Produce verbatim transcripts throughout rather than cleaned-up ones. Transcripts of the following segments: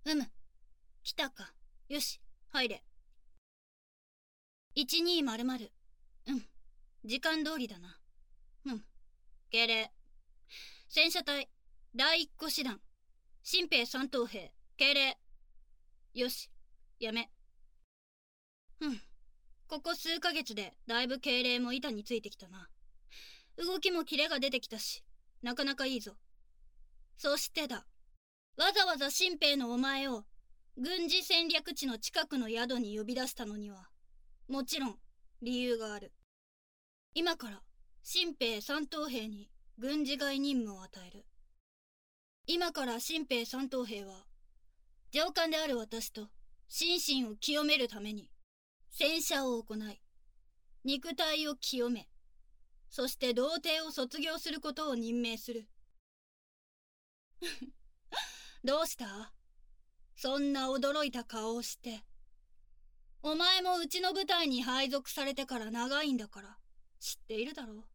うむ。来たか。よし、入れ。いちにーまるまる。うん。時間通りだな。うん。敬礼。戦車隊、だいいっこ師団、新兵三等兵、敬礼。よし、やめ。うん。ここ数ヶ月でだいぶ敬礼も板についてきたな。動きもキレが出てきたし、なかなかいいぞ。そしてだ。わざわざ新兵のお前を軍事戦略地の近くの宿に呼び出したのには、もちろん理由がある。今から新兵三等兵に軍事外任務を与える。今から新兵三等兵は、上官である私と心身を清めるために、洗車を行い、肉体を清め、そして童貞を卒業することを任命する。どうした？そんな驚いた顔をして。お前もうちの部隊に配属されてから長いんだから、知っているだろう。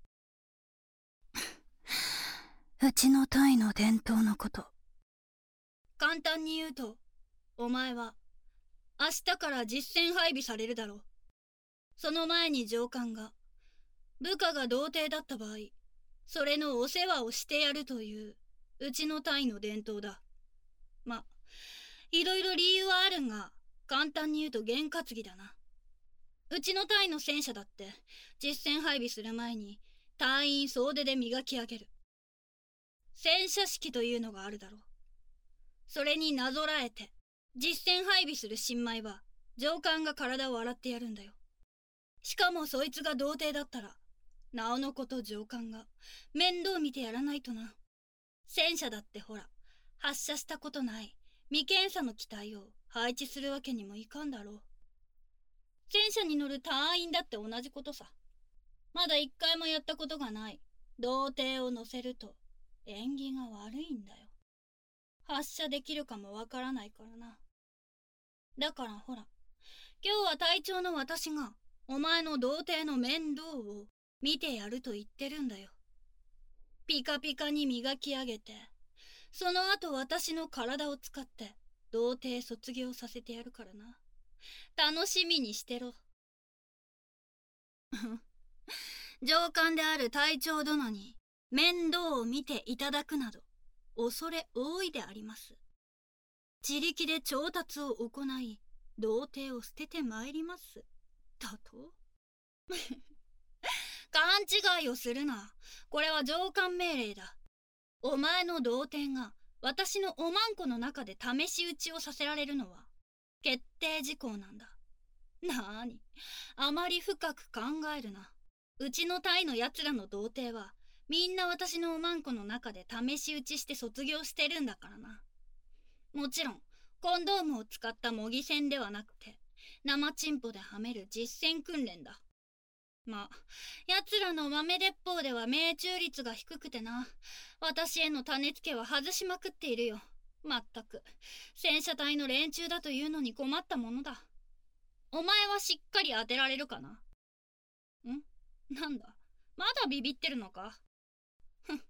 うちの隊の伝統のこと。 簡単に言うと、お前は、明日から実戦配備されるだろう。その前に上官が、部下が童貞だった場合、それのお世話をしてやるという、うちの隊の伝統だ。ま、いろいろ理由はあるんが、簡単に言うと験担ぎだな。うちの隊の戦車だって、実戦配備する前に、隊員総出で磨き上げる。戦車式というのがあるだろう。それになぞらえて、実戦配備する新米は、上官が体を洗ってやるんだよ。しかもそいつが童貞だったら、なおのこと上官が面倒見てやらないとな。戦車だってほら、発射したことない未検査の機体を配置するわけにもいかんだろう。戦車に乗る隊員だって同じことさ。まだ一回もやったことがない童貞を乗せると縁起が悪いんだよ。発射できるかもわからないからな。だからほら、今日は隊長の私がお前の童貞の面倒を見てやると言ってるんだよ。ピカピカに磨き上げて、その後私の体を使って童貞卒業させてやるからな。楽しみにしてろ。上官である隊長殿に面倒を見ていただくなど恐れ多いであります。自力で調達を行い童貞を捨ててまいります。だと勘違いをするな。これは上官命令だ。お前の童貞が私のおまんこの中で試し撃ちをさせられるのは決定事項なんだ。なーに、あまり深く考えるな。うちの隊のやつらの童貞はみんな私のおまんこの中で試し撃ちして卒業してるんだからな。もちろんコンドームを使った模擬戦ではなくて生チンポではめる実戦訓練だ。まあ、奴らの豆鉄砲では命中率が低くてな。私への種付けは外しまくっているよ。まったく、戦車隊の連中だというのに困ったものだ。お前はしっかり当てられるかな？ん？なんだ？まだビビってるのか？ふん。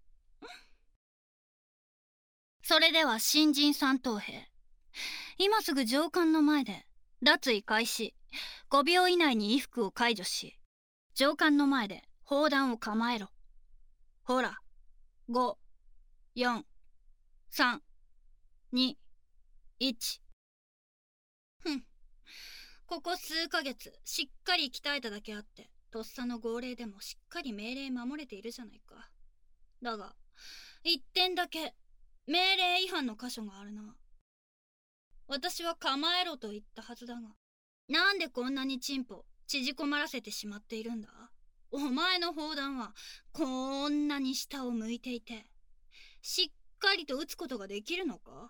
それでは新人三等兵。今すぐ上官の前で、脱衣開始。ごびょう以内に衣服を解除し、上官の前で砲弾を構えろ。ほら、ご、よん、さん、に、いち。ふん。ここ数ヶ月しっかり鍛えただけあって、とっさの号令でもしっかり命令守れているじゃないか。だが、一点だけ命令違反の箇所があるな。私は構えろと言ったはずだが、なんでこんなにチンポ縮こまらせてしまっているんだ？お前の砲弾はこんなに下を向いていて、しっかりと撃つことができるのか？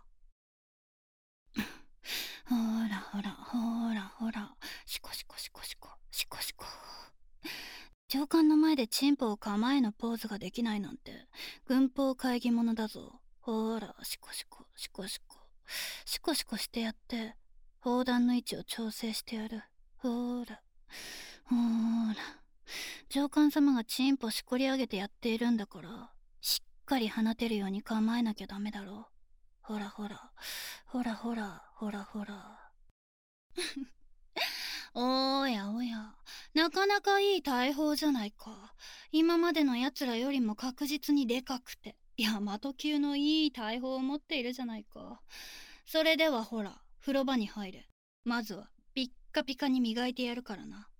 ほらほらほらほら、シコシコシコシコシコシコ。上官の前でチンポを構えのポーズができないなんて軍法会議者だぞ。ほらシコシコシコシコシコシコしてやって砲弾の位置を調整してやる。ほらほら、上官様がチンポしこり上げてやっているんだから、しっかり放てるように構えなきゃダメだろう。ほらほらほらほらほらほら。 おやおや、なかなかいい大砲じゃないか。今までのやつらよりも確実にでかくて大和級のいい大砲を持っているじゃないか。それではほら、風呂場に入れ。まずはピッカピカに磨いてやるからな。